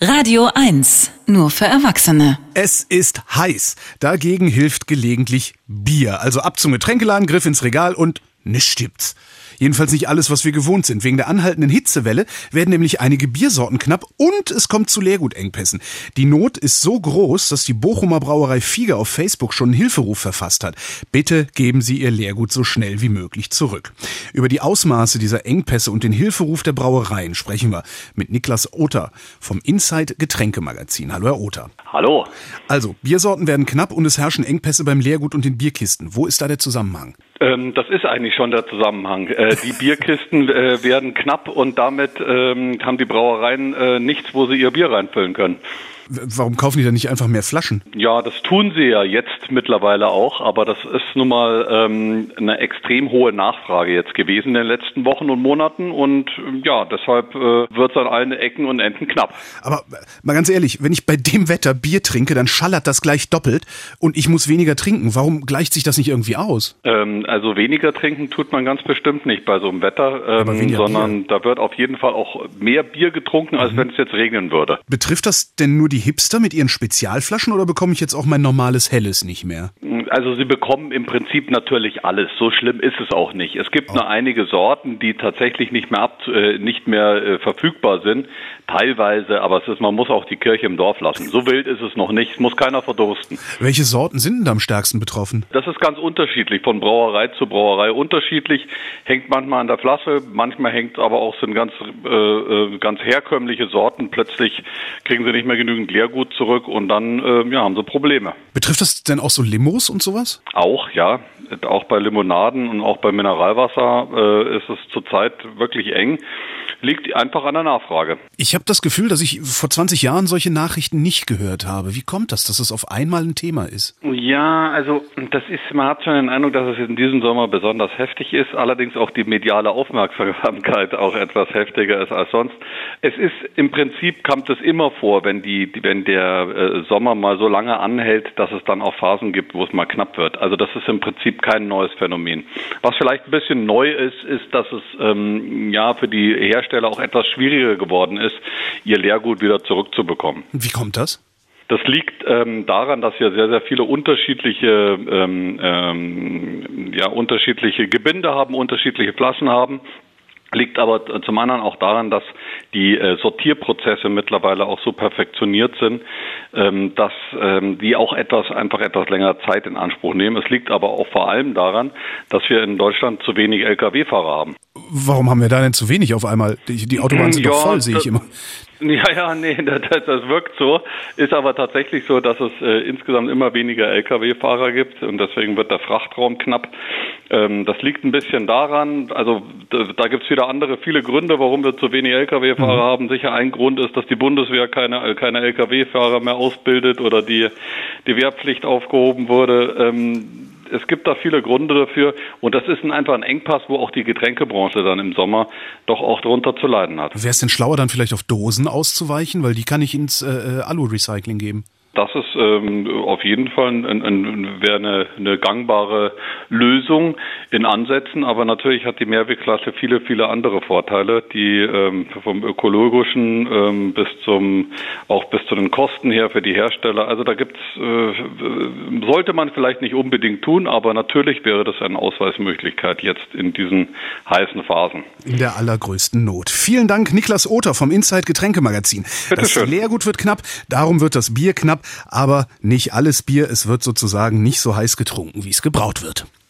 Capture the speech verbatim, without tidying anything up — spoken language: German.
Radio eins, nur für Erwachsene. Es ist heiß. Dagegen hilft gelegentlich Bier. Also ab zum Getränkeladen, Griff ins Regal und nichts gibt's. Jedenfalls nicht alles, was wir gewohnt sind. Wegen der anhaltenden Hitzewelle werden nämlich einige Biersorten knapp und es kommt zu Leergutengpässen. Die Not ist so groß, dass die Bochumer Brauerei Fiege auf Facebook schon einen Hilferuf verfasst hat. Bitte geben Sie Ihr Leergut so schnell wie möglich zurück. Über die Ausmaße dieser Engpässe und den Hilferuf der Brauereien sprechen wir mit Niklas Oter vom Inside Getränkemagazin. Hallo Herr Oter. Hallo. Also, Biersorten werden knapp und es herrschen Engpässe beim Leergut und den Bierkisten. Wo ist da der Zusammenhang? Ähm, das ist eigentlich schon der Zusammenhang. Äh, die Bierkisten äh, werden knapp und damit ähm, haben die Brauereien äh, nichts, wo sie ihr Bier reinfüllen können. Warum kaufen die dann nicht einfach mehr Flaschen? Ja, das tun sie ja jetzt mittlerweile auch, aber das ist nun mal ähm, eine extrem hohe Nachfrage jetzt gewesen in den letzten Wochen und Monaten und ja, deshalb äh, wird es an allen Ecken und Enden knapp. Aber mal ganz ehrlich, wenn ich bei dem Wetter Bier trinke, dann schallert das gleich doppelt und ich muss weniger trinken. Warum gleicht sich das nicht irgendwie aus? Ähm, also weniger trinken tut man ganz bestimmt nicht bei so einem Wetter, ähm, sondern Bier. Da wird auf jeden Fall auch mehr Bier getrunken, als mhm. wenn es jetzt regnen würde. Betrifft das denn nur die Hipster mit ihren Spezialflaschen oder bekomme ich jetzt auch mein normales Helles nicht mehr? Also Sie bekommen im Prinzip natürlich alles. So schlimm ist es auch nicht. Es gibt oh. nur einige Sorten, die tatsächlich nicht mehr ab, äh, nicht mehr äh, verfügbar sind. Teilweise, aber es ist, man muss auch die Kirche im Dorf lassen. So wild ist es noch nicht. Es muss keiner verdursten. Welche Sorten sind denn da am stärksten betroffen? Das ist ganz unterschiedlich, von Brauerei zu Brauerei unterschiedlich. Hängt manchmal an der Flasche, manchmal hängt aber auch so ganz, äh, ganz herkömmliche Sorten. Plötzlich kriegen sie nicht mehr genügend Leergut zurück und dann äh, ja, haben sie Probleme. Betrifft das denn auch so Limos und sowas? Auch, ja. Auch bei Limonaden und auch bei Mineralwasser äh, ist es zurzeit wirklich eng. Liegt einfach an der Nachfrage. Ich habe das Gefühl, dass ich vor zwanzig Jahren solche Nachrichten nicht gehört habe. Wie kommt das, dass es auf einmal ein Thema ist? Ja, also das ist, man hat schon den Eindruck, dass es in diesem Sommer besonders heftig ist, allerdings auch die mediale Aufmerksamkeit auch etwas heftiger ist als sonst. Es ist im Prinzip, kommt es immer vor, wenn die, wenn der äh, Sommer mal so lange anhält, dass es dann auch Phasen gibt, wo es mal knapp wird. Also das ist im Prinzip kein neues Phänomen. Was vielleicht ein bisschen neu ist, ist, dass es ähm, ja für die Hersteller auch etwas schwieriger geworden ist, ihr Leergut wieder zurückzubekommen. Wie kommt das? Das liegt ähm, daran, dass wir sehr, sehr viele unterschiedliche, ähm, ähm, ja, unterschiedliche Gebinde haben, unterschiedliche Flaschen haben. Liegt aber zum anderen auch daran, dass die äh, Sortierprozesse mittlerweile auch so perfektioniert sind, ähm, dass ähm, die auch etwas einfach etwas länger Zeit in Anspruch nehmen. Es liegt aber auch vor allem daran, dass wir in Deutschland zu wenig L K W-Fahrer haben. Warum haben wir da denn zu wenig auf einmal? Die, die Autobahnen sind ja, doch voll, sehe ich immer. Ja, ja, nee, das, das wirkt so. Ist aber tatsächlich so, dass es äh, insgesamt immer weniger L K W-Fahrer gibt und deswegen wird der Frachtraum knapp. Ähm, das liegt ein bisschen daran, also da, da gibt's wieder andere, viele Gründe, warum wir zu wenig L K W-Fahrer mhm. haben. Sicher ein Grund ist, dass die Bundeswehr keine, keine L K W-Fahrer mehr ausbildet oder die, die Wehrpflicht aufgehoben wurde. Ähm, Es gibt da viele Gründe dafür und das ist einfach ein Engpass, wo auch die Getränkebranche dann im Sommer doch auch drunter zu leiden hat. Wäre es denn schlauer, dann vielleicht auf Dosen auszuweichen, weil die kann ich ins äh, Alu-Recycling geben? Das ist ähm, auf jeden Fall ein, ein, wäre eine, eine gangbare Lösung in Ansätzen, aber natürlich hat die Mehrwegklasse viele, viele andere Vorteile, die ähm, vom ökologischen ähm, bis zum auch bis zu den Kosten her für die Hersteller. Also da gibt's äh, sollte man vielleicht nicht unbedingt tun, aber natürlich wäre das eine Ausweismöglichkeit jetzt in diesen heißen Phasen. In der allergrößten Not. Vielen Dank, Niklas Oter vom Inside Getränkemagazin. Bitte das schön. Leergut wird knapp, darum wird das Bier knapp. Aber nicht alles Bier, es wird sozusagen nicht so heiß getrunken, wie es gebraut wird.